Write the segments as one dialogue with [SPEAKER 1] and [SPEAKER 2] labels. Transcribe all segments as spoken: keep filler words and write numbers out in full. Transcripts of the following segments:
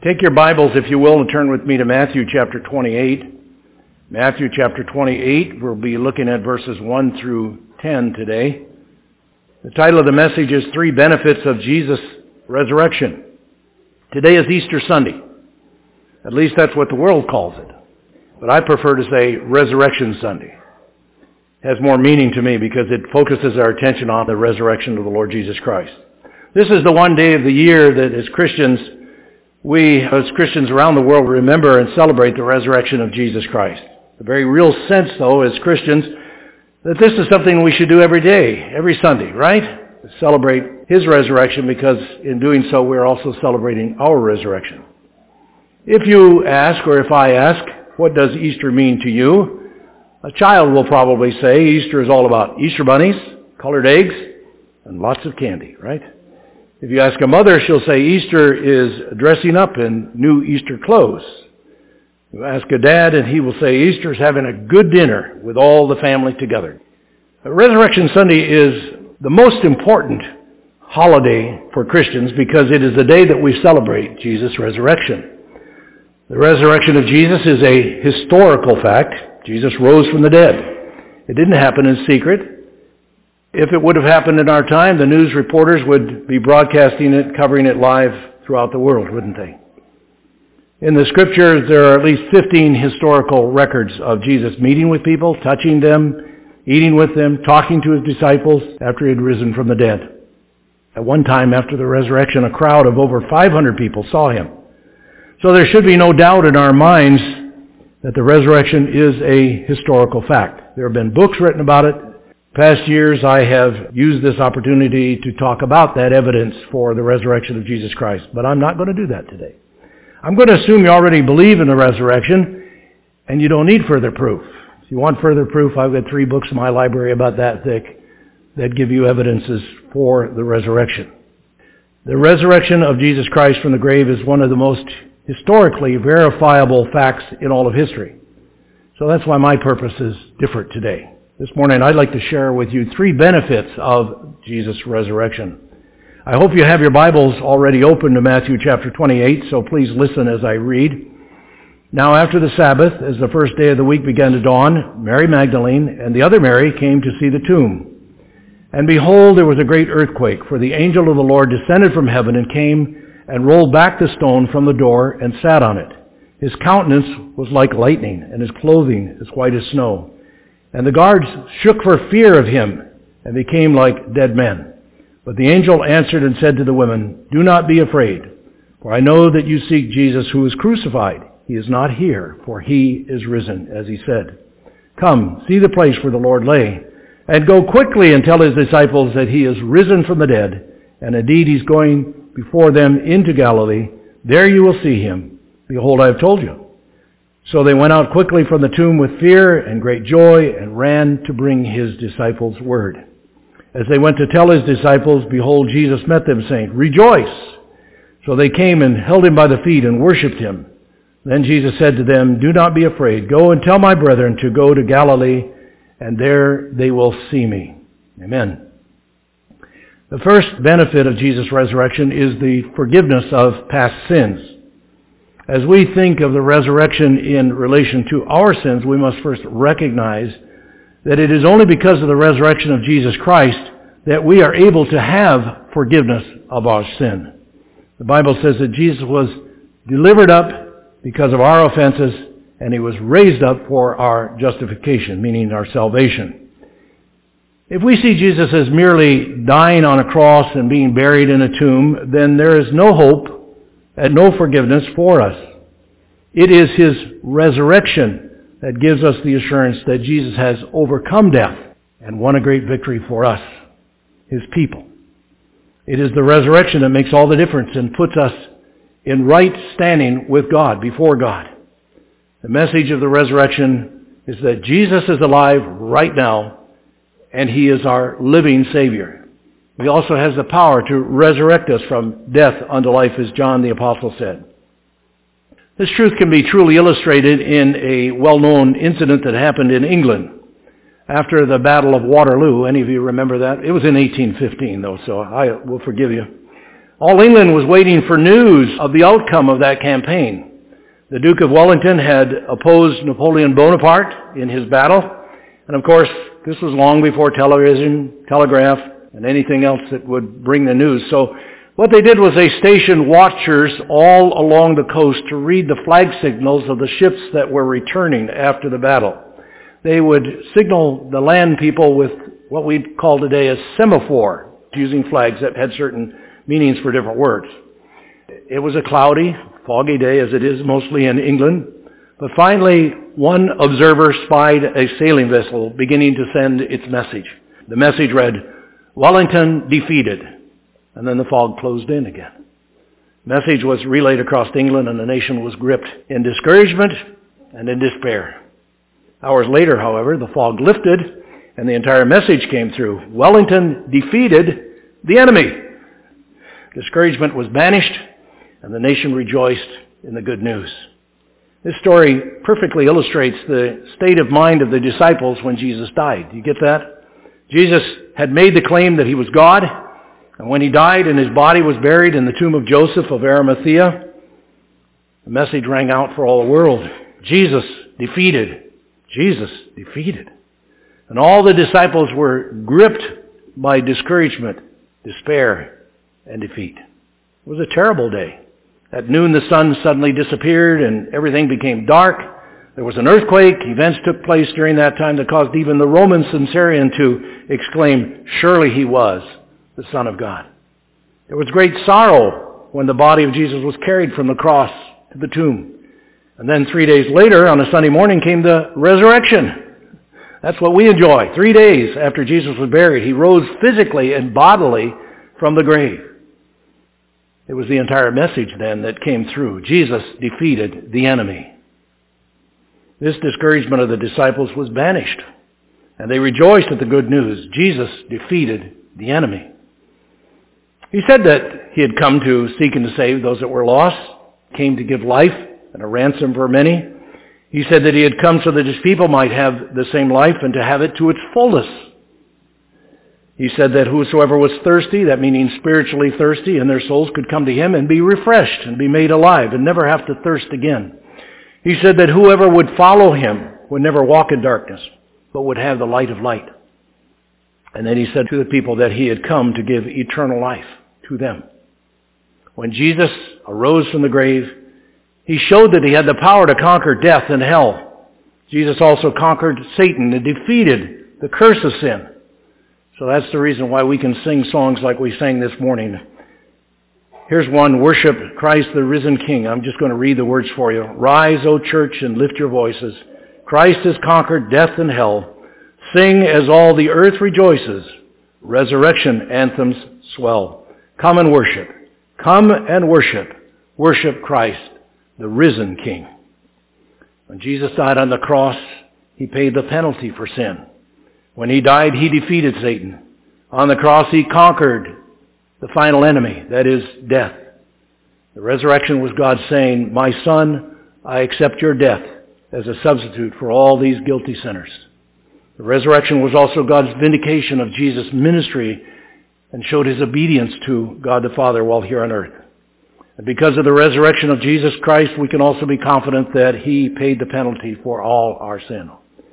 [SPEAKER 1] Take your Bibles, if you will, and turn with me to Matthew chapter twenty-eight. Matthew chapter twenty-eight, we'll be looking at verses one through ten today. The title of the message is Three Benefits of Jesus' Resurrection. Today is Easter Sunday. At least that's what the world calls it. But I prefer to say Resurrection Sunday. It has more meaning to me because it focuses our attention on the resurrection of the Lord Jesus Christ. This is the one day of the year that as Christians, we as Christians around the world remember and celebrate the resurrection of Jesus Christ. The very real sense, though, as Christians, that this is something we should do every day, every Sunday, right? To celebrate His resurrection, because in doing so, we're also celebrating our resurrection. If you ask, or if I ask, what does Easter mean to you? A child will probably say Easter is all about Easter bunnies, colored eggs, and lots of candy, right? If you ask a mother, she'll say Easter is dressing up in new Easter clothes. You ask a dad, and he will say Easter is having a good dinner with all the family together. Resurrection Sunday is the most important holiday for Christians because it is the day that we celebrate Jesus' resurrection. The resurrection of Jesus is a historical fact. Jesus rose from the dead. It didn't happen in secret. If it would have happened in our time, the news reporters would be broadcasting it, covering it live throughout the world, wouldn't they? In the Scriptures, there are at least fifteen historical records of Jesus meeting with people, touching them, eating with them, talking to His disciples after He had risen from the dead. At one time after the resurrection, a crowd of over five hundred people saw Him. So there should be no doubt in our minds that the resurrection is a historical fact. There have been books written about it. Past years, I have used this opportunity to talk about that evidence for the resurrection of Jesus Christ, but I'm not going to do that today. I'm going to assume you already believe in the resurrection, and you don't need further proof. If you want further proof, I've got three books in my library about that thick that give you evidences for the resurrection. The resurrection of Jesus Christ from the grave is one of the most historically verifiable facts in all of history. So that's why my purpose is different today. This morning, I'd like to share with you three benefits of Jesus' resurrection. I hope you have your Bibles already open to Matthew chapter twenty-eight, so please listen as I read. Now after the Sabbath, as the first day of the week began to dawn, Mary Magdalene and the other Mary came to see the tomb. And behold, there was a great earthquake, for the angel of the Lord descended from heaven and came and rolled back the stone from the door and sat on it. His countenance was like lightning, and his clothing as white as snow. And the guards shook for fear of him and became like dead men. But the angel answered and said to the women, "Do not be afraid, for I know that you seek Jesus who is crucified. He is not here, for he is risen, as he said. Come, see the place where the Lord lay, and go quickly and tell his disciples that he is risen from the dead, and indeed he's going before them into Galilee. There you will see him. Behold, I have told you." So they went out quickly from the tomb with fear and great joy and ran to bring his disciples word. As they went to tell his disciples, behold, Jesus met them, saying, "Rejoice!" So they came and held him by the feet and worshipped him. Then Jesus said to them, "Do not be afraid. Go and tell my brethren to go to Galilee, and there they will see me." Amen. The first benefit of Jesus' resurrection is the forgiveness of past sins. As we think of the resurrection in relation to our sins, we must first recognize that it is only because of the resurrection of Jesus Christ that we are able to have forgiveness of our sin. The Bible says that Jesus was delivered up because of our offenses, and he was raised up for our justification, meaning our salvation. If we see Jesus as merely dying on a cross and being buried in a tomb, then there is no hope and no forgiveness for us. It is his resurrection that gives us the assurance that Jesus has overcome death and won a great victory for us, his people. It is the resurrection that makes all the difference and puts us in right standing with God, before God. The message of the resurrection is that Jesus is alive right now, and he is our living Savior. He also has the power to resurrect us from death unto life, as John the Apostle said. This truth can be truly illustrated in a well-known incident that happened in England after the Battle of Waterloo. Any of you remember that? It was in eighteen fifteen, though, so I will forgive you. All England was waiting for news of the outcome of that campaign. The Duke of Wellington had opposed Napoleon Bonaparte in his battle. And of course, this was long before television, telegraph, and anything else that would bring the news. So what they did was they stationed watchers all along the coast to read the flag signals of the ships that were returning after the battle. They would signal the land people with what we call today a semaphore, using flags that had certain meanings for different words. It was a cloudy, foggy day, as it is mostly in England. But finally, one observer spied a sailing vessel beginning to send its message. The message read, "Wellington defeated." And then the fog closed in again. The message was relayed across England, and the nation was gripped in discouragement and in despair. Hours later, however, the fog lifted, and the entire message came through. Wellington defeated the enemy. Discouragement was banished, and the nation rejoiced in the good news. This story perfectly illustrates the state of mind of the disciples when Jesus died. Do you get that? Jesus had made the claim that he was God, and when he died and his body was buried in the tomb of Joseph of Arimathea, the message rang out for all the world. Jesus defeated. Jesus defeated. And all the disciples were gripped by discouragement, despair, and defeat. It was a terrible day. At noon, the sun suddenly disappeared and everything became dark. There was an earthquake. Events took place during that time that caused even the Roman centurion to exclaim, "Surely he was the Son of God." There was great sorrow when the body of Jesus was carried from the cross to the tomb. And then three days later, on a Sunday morning, came the resurrection. That's what we enjoy. Three days after Jesus was buried, he rose physically and bodily from the grave. It was the entire message then that came through. Jesus defeated the enemy. This discouragement of the disciples was banished, and they rejoiced at the good news. Jesus defeated the enemy. He said that he had come to seek and to save those that were lost, came to give life and a ransom for many. He said that he had come so that his people might have the same life and to have it to its fullest. He said that whosoever was thirsty, that meaning spiritually thirsty, in their souls could come to him and be refreshed and be made alive and never have to thirst again. He said that whoever would follow him would never walk in darkness, but would have the light of light. And then he said to the people that he had come to give eternal life to them. When Jesus arose from the grave, he showed that he had the power to conquer death and hell. Jesus also conquered Satan and defeated the curse of sin. So that's the reason why we can sing songs like we sang this morning. Here's one, "Worship Christ the risen King." I'm just going to read the words for you. "Rise, O church, and lift your voices. Christ has conquered death and hell. Sing as all the earth rejoices. Resurrection anthems swell. Come and worship. Come and worship. Worship Christ, the risen King." When Jesus died on the cross, he paid the penalty for sin. When he died, he defeated Satan. On the cross, he conquered the final enemy, that is, death. The resurrection was God saying, "My son, I accept your death as a substitute for all these guilty sinners." The resurrection was also God's vindication of Jesus' ministry and showed his obedience to God the Father while here on earth. And because of the resurrection of Jesus Christ, we can also be confident that he paid the penalty for all our sin.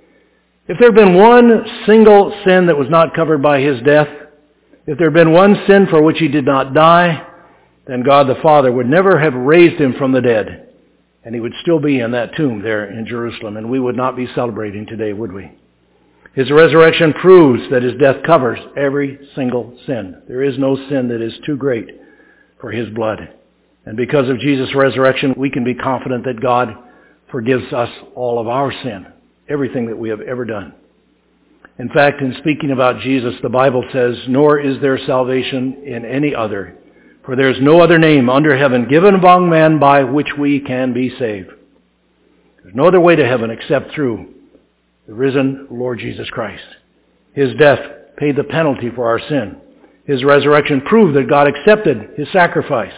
[SPEAKER 1] If there had been one single sin that was not covered by his death, if there had been one sin for which he did not die, then God the Father would never have raised him from the dead, and he would still be in that tomb there in Jerusalem, and we would not be celebrating today, would we? His resurrection proves that his death covers every single sin. There is no sin that is too great for his blood. And because of Jesus' resurrection, we can be confident that God forgives us all of our sin, everything that we have ever done. In fact, in speaking about Jesus, the Bible says, "Nor is there salvation in any other, for there is no other name under heaven given among men by which we can be saved." There's no other way to heaven except through the risen Lord Jesus Christ. His death paid the penalty for our sin. His resurrection proved that God accepted his sacrifice.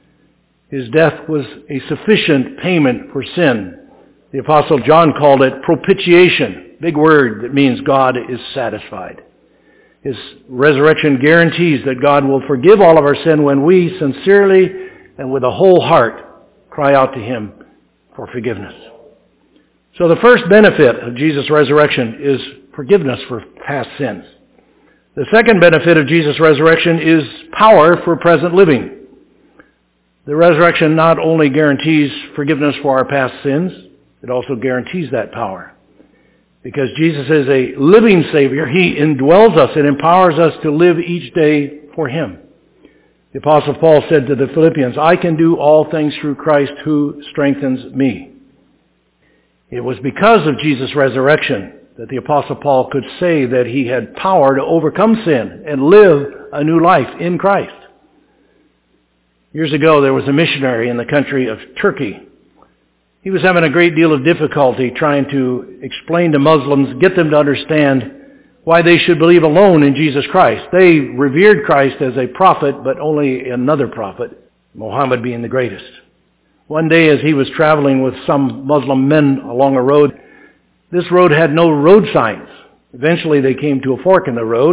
[SPEAKER 1] His death was a sufficient payment for sin. The Apostle John called it propitiation, big word that means God is satisfied. His resurrection guarantees that God will forgive all of our sin when we sincerely and with a whole heart cry out to Him for forgiveness. So the first benefit of Jesus' resurrection is forgiveness for past sins. The second benefit of Jesus' resurrection is power for present living. The resurrection not only guarantees forgiveness for our past sins, it also guarantees that power. Because Jesus is a living Savior, He indwells us and empowers us to live each day for Him. The Apostle Paul said to the Philippians, I can do all things through Christ who strengthens me. It was because of Jesus' resurrection that the Apostle Paul could say that he had power to overcome sin and live a new life in Christ. Years ago, there was a missionary in the country of Turkey. He was having a great deal of difficulty trying to explain to Muslims, get them to understand why they should believe alone in Jesus Christ. They revered Christ as a prophet, but only another prophet, Muhammad being the greatest. One day as he was traveling with some Muslim men along a road, this road had no road signs. Eventually they came to a fork in the road.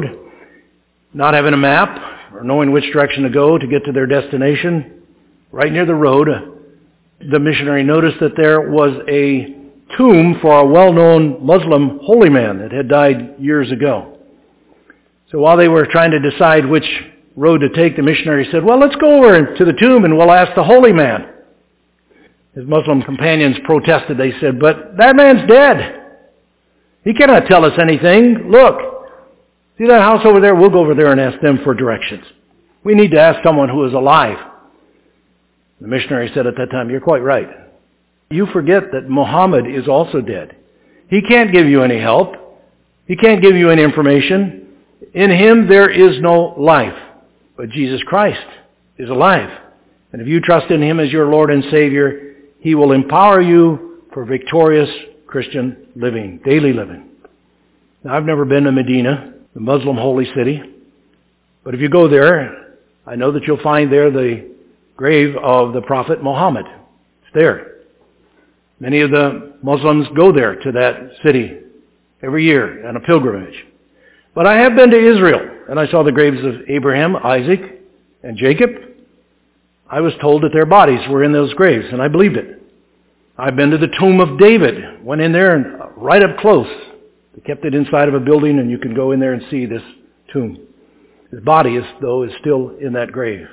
[SPEAKER 1] Not having a map or knowing which direction to go to get to their destination, right near the road, the missionary noticed that there was a tomb for a well-known Muslim holy man that had died years ago. So while they were trying to decide which road to take, the missionary said, well, let's go over to the tomb and we'll ask the holy man. His Muslim companions protested. They said, but that man's dead. He cannot tell us anything. Look, see that house over there? We'll go over there and ask them for directions. We need to ask someone who is alive. The missionary said at that time, you're quite right. You forget that Muhammad is also dead. He can't give you any help. He can't give you any information. In Him there is no life. But Jesus Christ is alive. And if you trust in Him as your Lord and Savior, He will empower you for victorious Christian living, daily living. Now, I've never been to Medina, the Muslim holy city. But if you go there, I know that you'll find there the grave of the Prophet Muhammad. It's there. Many of the Muslims go there to that city every year on a pilgrimage. But I have been to Israel, and I saw the graves of Abraham, Isaac, and Jacob. I was told that their bodies were in those graves, and I believed it. I've been to the tomb of David, went in there and right up close. They kept it inside of a building, and you can go in there and see this tomb. His body, is, though, is still in that grave.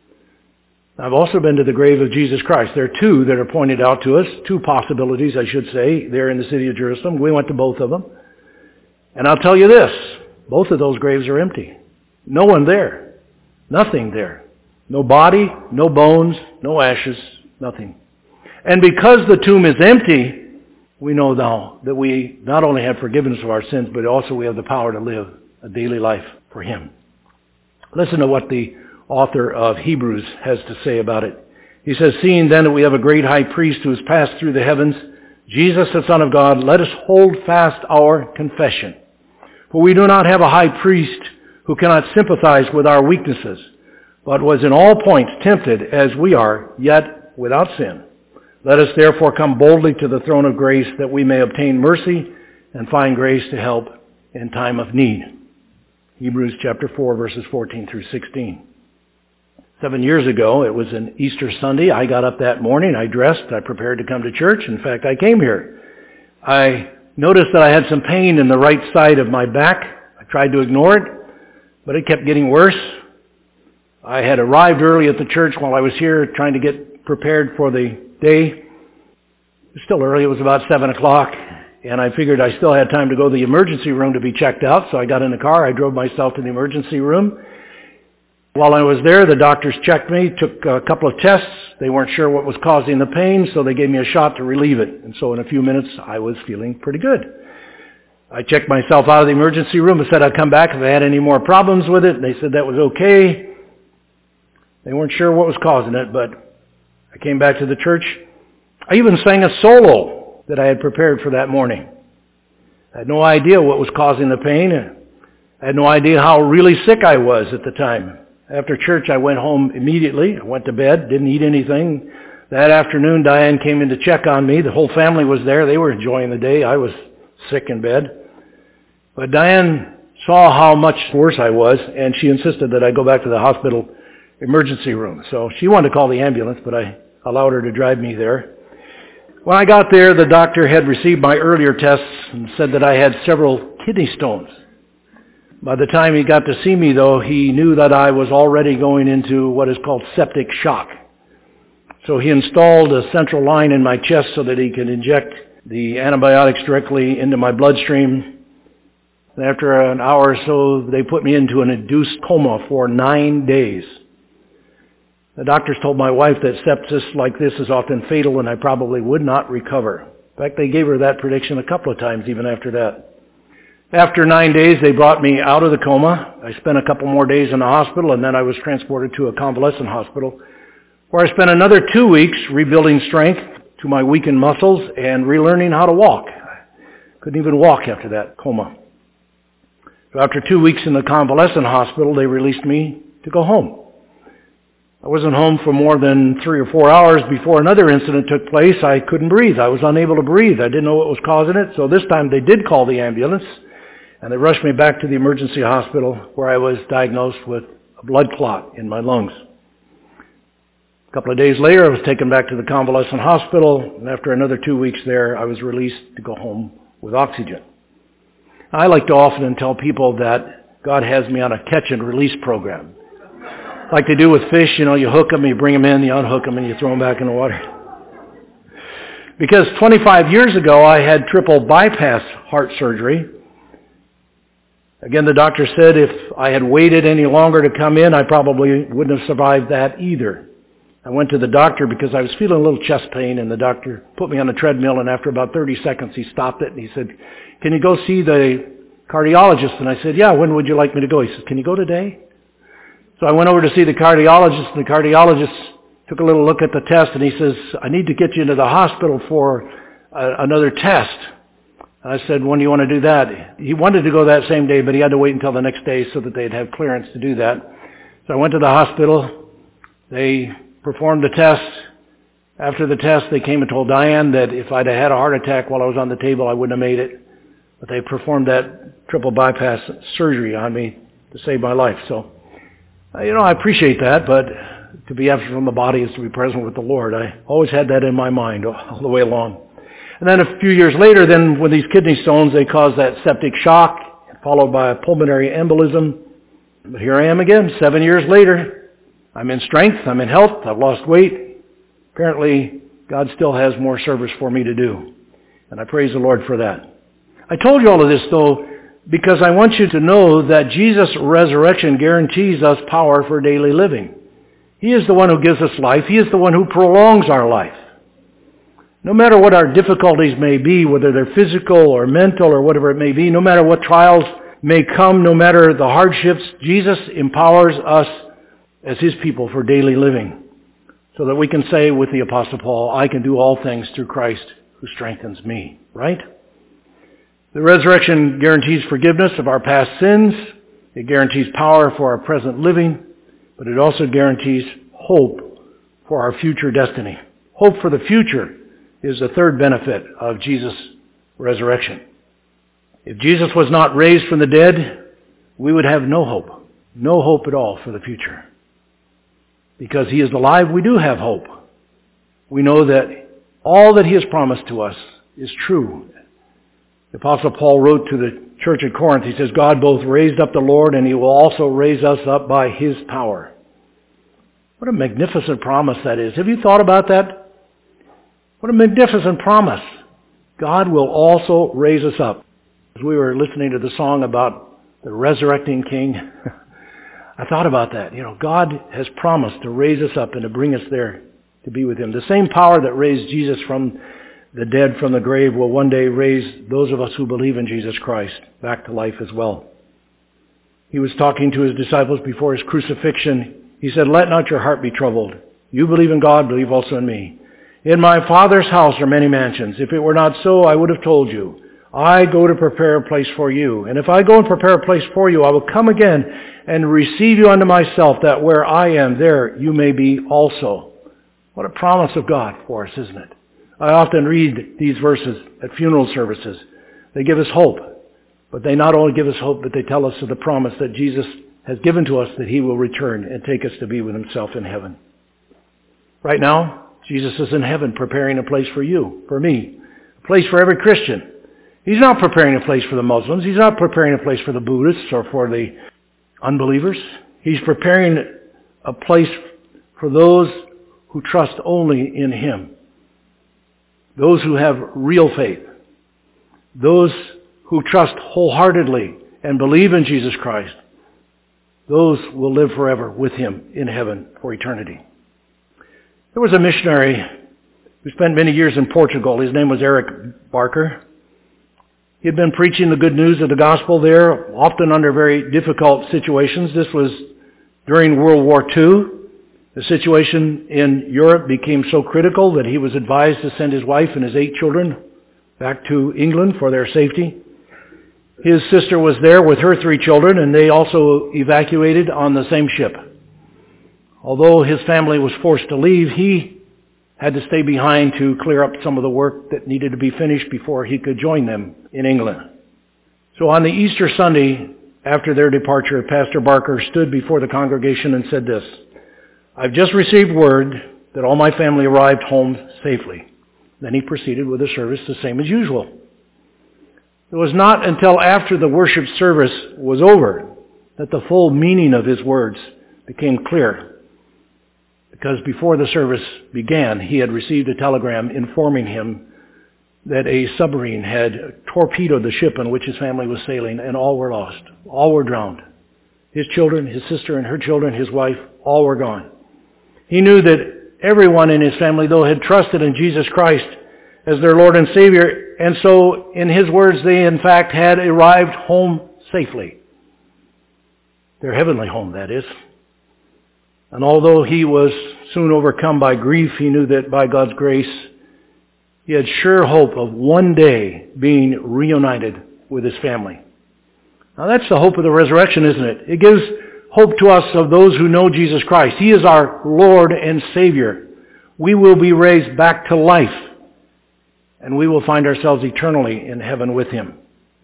[SPEAKER 1] I've also been to the grave of Jesus Christ. There are two that are pointed out to us, two possibilities, I should say, there in the city of Jerusalem. We went to both of them. And I'll tell you this, both of those graves are empty. No one there. Nothing there. No body, no bones, no ashes, nothing. And because the tomb is empty, we know now that we not only have forgiveness of our sins, but also we have the power to live a daily life for Him. Listen to what the author of Hebrews has to say about it. He says, seeing then that we have a great high priest who has passed through the heavens, Jesus the Son of God, let us hold fast our confession. For we do not have a high priest who cannot sympathize with our weaknesses, but was in all points tempted as we are, yet without sin. Let us therefore come boldly to the throne of grace that we may obtain mercy and find grace to help in time of need. Hebrews chapter four, verses fourteen through sixteen. Seven years ago, it was an Easter Sunday. I got up that morning, I dressed, I prepared to come to church. In fact, I came here. I noticed that I had some pain in the right side of my back. I tried to ignore it, but it kept getting worse. I had arrived early at the church while I was here trying to get prepared for the day. It was still early, it was about seven o'clock, and I figured I still had time to go to the emergency room to be checked out, so I got in the car, I drove myself to the emergency room. While I was there, the doctors checked me, took a couple of tests. They weren't sure what was causing the pain, so they gave me a shot to relieve it. And so in a few minutes, I was feeling pretty good. I checked myself out of the emergency room and said I'd come back if I had any more problems with it. They said that was okay. They weren't sure what was causing it, but I came back to the church. I even sang a solo that I had prepared for that morning. I had no idea what was causing the pain. I had no idea how really sick I was at the time. After church, I went home immediately. I went to bed, didn't eat anything. That afternoon, Diane came in to check on me. The whole family was there. They were enjoying the day. I was sick in bed. But Diane saw how much worse I was, and she insisted that I go back to the hospital emergency room. So she wanted to call the ambulance, but I allowed her to drive me there. When I got there, the doctor had received my earlier tests and said that I had several kidney stones. By the time he got to see me, though, he knew that I was already going into what is called septic shock. So he installed a central line in my chest so that he could inject the antibiotics directly into my bloodstream. And after an hour or so, they put me into an induced coma for nine days. The doctors told my wife that sepsis like this is often fatal and I probably would not recover. In fact, they gave her that prediction a couple of times even after that. After nine days, they brought me out of the coma. I spent a couple more days in the hospital, and then I was transported to a convalescent hospital, where I spent another two weeks rebuilding strength to my weakened muscles and relearning how to walk. I couldn't even walk after that coma. So after two weeks in the convalescent hospital, they released me to go home. I wasn't home for more than three or four hours before another incident took place. I couldn't breathe. I was unable to breathe. I didn't know what was causing it. So this time they did call the ambulance, and they rushed me back to the emergency hospital where I was diagnosed with a blood clot in my lungs. A couple of days later, I was taken back to the convalescent hospital, and after another two weeks there, I was released to go home with oxygen. I like to often tell people that God has me on a catch and release program. Like they do with fish, you know, you hook them, you bring them in, you unhook them, and you throw them back in the water. Because twenty-five years ago, I had triple bypass heart surgery. Again, the doctor said if I had waited any longer to come in, I probably wouldn't have survived that either. I went to the doctor because I was feeling a little chest pain, and the doctor put me on a treadmill, and after about thirty seconds, he stopped it, and he said, "Can you go see the cardiologist?" And I said, "Yeah, when would you like me to go?" He said, "Can you go today?" So I went over to see the cardiologist, and the cardiologist took a little look at the test, and he says, "I need to get you into the hospital for uh, another test." I said, "When do you want to do that?" He wanted to go that same day, but he had to wait until the next day so that they'd have clearance to do that. So I went to the hospital. They performed the test. After the test, they came and told Diane that if I'd have had a heart attack while I was on the table, I wouldn't have made it. But they performed that triple bypass surgery on me to save my life. So, you know, I appreciate that, but to be absent from the body is to be present with the Lord. I always had that in my mind all the way along. And then a few years later, then with these kidney stones, they caused that septic shock, followed by a pulmonary embolism. But here I am again, seven years later. I'm in strength, I'm in health, I've lost weight. Apparently, God still has more service for me to do. And I praise the Lord for that. I told you all of this, though, because I want you to know that Jesus' resurrection guarantees us power for daily living. He is the one who gives us life. He is the one who prolongs our life. No matter what our difficulties may be, whether they're physical or mental or whatever it may be, no matter what trials may come, no matter the hardships, Jesus empowers us as His people for daily living, so that we can say with the Apostle Paul, "I can do all things through Christ who strengthens me." Right? The resurrection guarantees forgiveness of our past sins. It guarantees power for our present living, but it also guarantees hope for our future destiny. Hope for the future is the third benefit of Jesus' resurrection. If Jesus was not raised from the dead, we would have no hope. No hope at all for the future. Because He is alive, we do have hope. We know that all that He has promised to us is true. The Apostle Paul wrote to the church at Corinth, he says, "God both raised up the Lord, and He will also raise us up by His power." What a magnificent promise that is. Have you thought about that? What a magnificent promise. God will also raise us up. As we were listening to the song about the resurrecting King, I thought about that. You know, God has promised to raise us up and to bring us there to be with Him. The same power that raised Jesus from the dead, from the grave, will one day raise those of us who believe in Jesus Christ back to life as well. He was talking to His disciples before His crucifixion. He said, "Let not your heart be troubled. You believe in God, believe also in me. In my Father's house are many mansions. If it were not so, I would have told you. I go to prepare a place for you. And if I go and prepare a place for you, I will come again and receive you unto myself, that where I am, there you may be also." What a promise of God for us, isn't it? I often read these verses at funeral services. They give us hope. But they not only give us hope, but they tell us of the promise that Jesus has given to us that he will return and take us to be with himself in heaven. Right now, Jesus is in heaven preparing a place for you, for me, a place for every Christian. He's not preparing a place for the Muslims. He's not preparing a place for the Buddhists or for the unbelievers. He's preparing a place for those who trust only in him. Those who have real faith. Those who trust wholeheartedly and believe in Jesus Christ. Those will live forever with him in heaven for eternity. There was a missionary who spent many years in Portugal. His name was Eric Barker. He had been preaching the good news of the gospel there, often under very difficult situations. This was during World War Two. The situation in Europe became so critical that he was advised to send his wife and his eight children back to England for their safety. His sister was there with her three children, and they also evacuated on the same ship. Although his family was forced to leave, he had to stay behind to clear up some of the work that needed to be finished before he could join them in England. So on the Easter Sunday, after their departure, Pastor Barker stood before the congregation and said this, "I've just received word that all my family arrived home safely." Then he proceeded with the service the same as usual. It was not until after the worship service was over that the full meaning of his words became clear. Because before the service began, he had received a telegram informing him that a submarine had torpedoed the ship on which his family was sailing, and all were lost. All were drowned. His children, his sister and her children, his wife, all were gone. He knew that everyone in his family, though, had trusted in Jesus Christ as their Lord and Savior, and so, in his words, they in fact had arrived home safely. Their heavenly home, that is. And although he was soon overcome by grief, he knew that by God's grace, he had sure hope of one day being reunited with his family. Now that's the hope of the resurrection, isn't it? It gives hope to us of those who know Jesus Christ. He is our Lord and Savior. We will be raised back to life, and we will find ourselves eternally in heaven with him.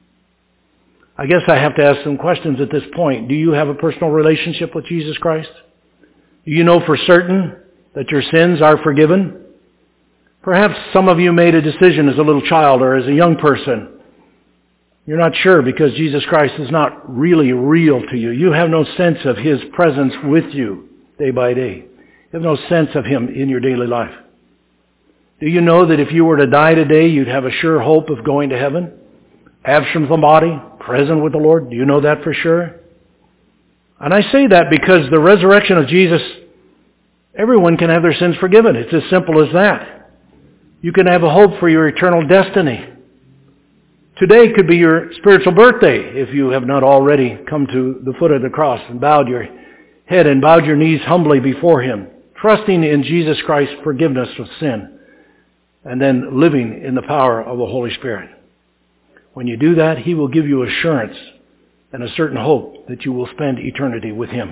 [SPEAKER 1] I guess I have to ask some questions at this point. Do you have a personal relationship with Jesus Christ? Do you know for certain that your sins are forgiven? Perhaps some of you made a decision as a little child or as a young person. You're not sure because Jesus Christ is not really real to you. You have no sense of his presence with you day by day. You have no sense of him in your daily life. Do you know that if you were to die today, you'd have a sure hope of going to heaven? Absent from the body, present with the Lord? Do you know that for sure? And I say that because the resurrection of Jesus, everyone can have their sins forgiven. It's as simple as that. You can have a hope for your eternal destiny. Today could be your spiritual birthday if you have not already come to the foot of the cross and bowed your head and bowed your knees humbly before him, trusting in Jesus Christ's forgiveness of sin, and then living in the power of the Holy Spirit. When you do that, he will give you assurance and a certain hope that you will spend eternity with him.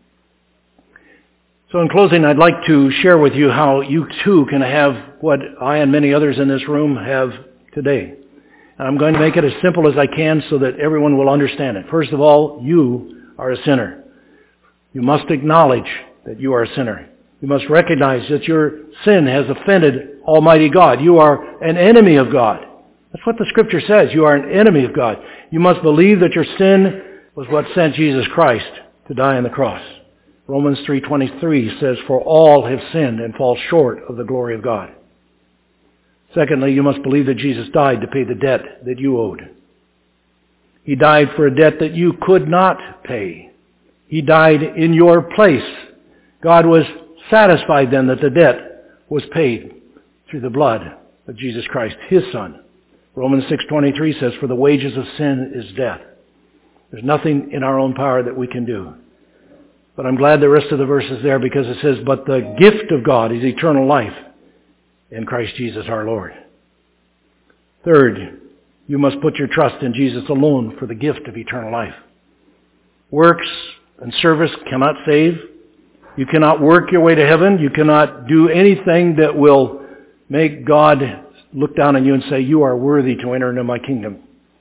[SPEAKER 1] So in closing, I'd like to share with you how you too can have what I and many others in this room have today. And I'm going to make it as simple as I can so that everyone will understand it. First of all, you are a sinner. You must acknowledge that you are a sinner. You must recognize that your sin has offended Almighty God. You are an enemy of God. That's what the Scripture says. You are an enemy of God. You must believe that your sin was what sent Jesus Christ to die on the cross. Romans three twenty-three says, "For all have sinned and fall short of the glory of God." Secondly, you must believe that Jesus died to pay the debt that you owed. He died for a debt that you could not pay. He died in your place. God was satisfied then that the debt was paid through the blood of Jesus Christ, his Son. Romans six twenty-three says, "For the wages of sin is death." There's nothing in our own power that we can do. But I'm glad the rest of the verse is there because it says, "But the gift of God is eternal life in Christ Jesus our Lord." Third, you must put your trust in Jesus alone for the gift of eternal life. Works and service cannot save. You cannot work your way to heaven. You cannot do anything that will make God look down on you and say, "You are worthy to enter into my kingdom."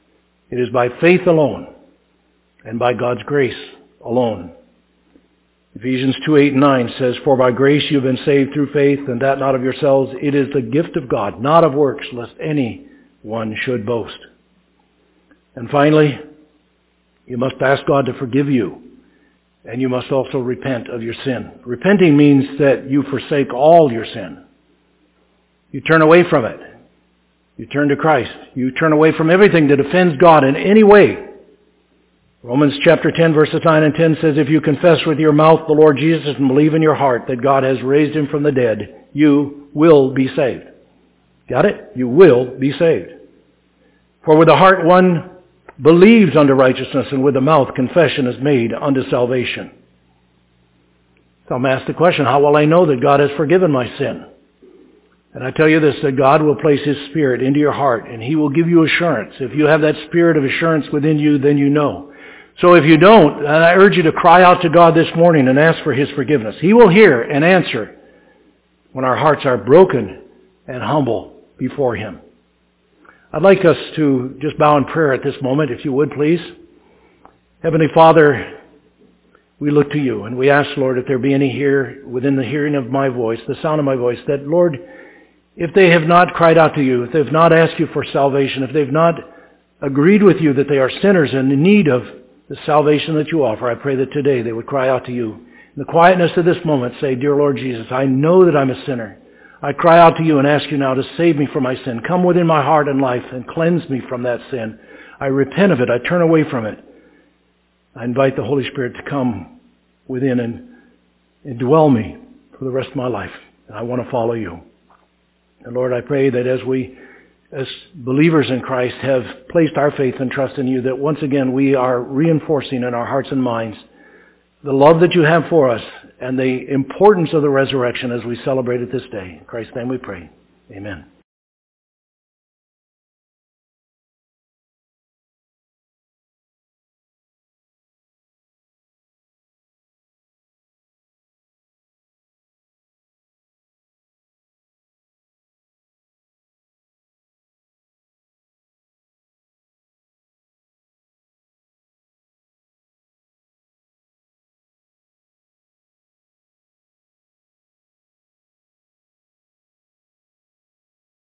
[SPEAKER 1] It is by faith alone and by God's grace alone. Ephesians two, eight and nine says, "For by grace you have been saved through faith, and that not of yourselves. It is the gift of God, not of works, lest anyone should boast." And finally, you must ask God to forgive you, and you must also repent of your sin. Repenting means that you forsake all your sin. You turn away from it. You turn to Christ. You turn away from everything that offends God in any way. Romans chapter ten, verses nine and ten says, "If you confess with your mouth the Lord Jesus and believe in your heart that God has raised him from the dead, you will be saved." Got it? You will be saved. "For with the heart one believes unto righteousness, and with the mouth confession is made unto salvation." So I'm asked the question, how will I know that God has forgiven my sin? And I tell you this, that God will place his Spirit into your heart, and he will give you assurance. If you have that spirit of assurance within you, then you know. So if you don't, and I urge you to cry out to God this morning and ask for his forgiveness. He will hear and answer when our hearts are broken and humble before him. I'd like us to just bow in prayer at this moment, if you would, please. Heavenly Father, we look to you, and we ask, Lord, if there be any here within the hearing of my voice, the sound of my voice, that, Lord, if they have not cried out to you, if they've not asked you for salvation, if they've not agreed with you that they are sinners and in need of the salvation that you offer, I pray that today they would cry out to you. In the quietness of this moment, say, "Dear Lord Jesus, I know that I'm a sinner. I cry out to you and ask you now to save me from my sin. Come within my heart and life and cleanse me from that sin. I repent of it. I turn away from it. I invite the Holy Spirit to come within and indwell me for the rest of my life. And I want to follow you." And Lord, I pray that as we, as believers in Christ, have placed our faith and trust in you, that once again we are reinforcing in our hearts and minds the love that you have for us and the importance of the resurrection as we celebrate it this day. In Christ's name we pray. Amen.